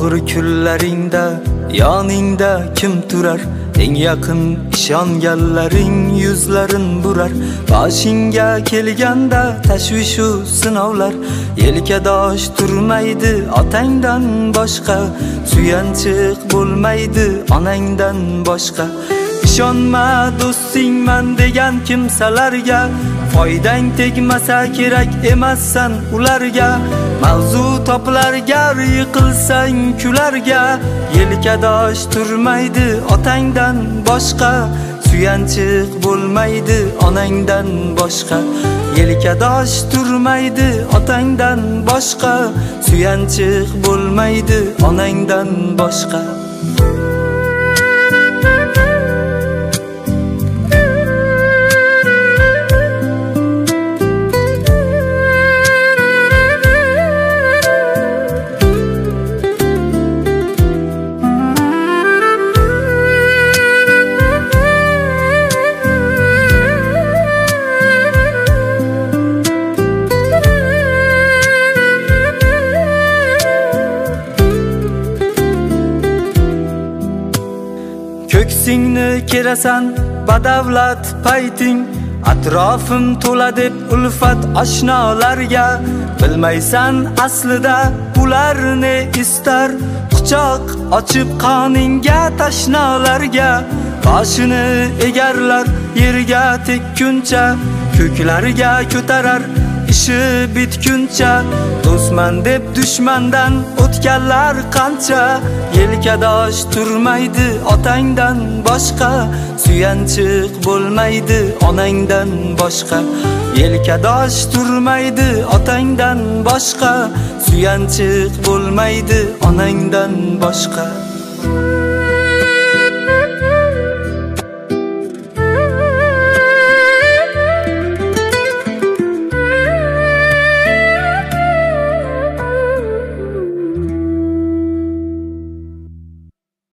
Og'ir kunlaringda yoningda kim turar? Eng yaqin ishonganlaring yuzlarin burar. Boshingga kelganda tashvishu sinovlar, yelkadosh turmaydi otangdan boshqa, suyanchiq bo'lmaydi onangdan boshqa. İshonma do'stingman degan kimsalarga, foydang tegmasa kerak emassan ularga. Mavzu topilar gar yiqilsang kularga, yelkadosh turmaydi otangdan boshqa, suyanchiq bo'lmaydi onangdan boshqa. Yelkadosh turmaydi otangdan boshqa, suyanchiq bo'lmaydi onangdan boshqa. Ko'ksingni kerasan badavlat payting, atrofim to'la deb ulfat oshnolarga. Bilmaysan aslida ular ne istar, quchoq ochib qoningga tashnolarga. Boshini egarlar yerga tekkuncha, ko'klarga ko'tarar ishi bitguncha. Do'stman deb dushmandan o'tganlar qancha, yelkadosh turmaydi otangdan boshqa, suyanchiq bo'lmaydi onangdan boshqa. Yelkadosh turmaydi otangdan boshqa, suyanchiq bo'lmaydi onangdan boshqa.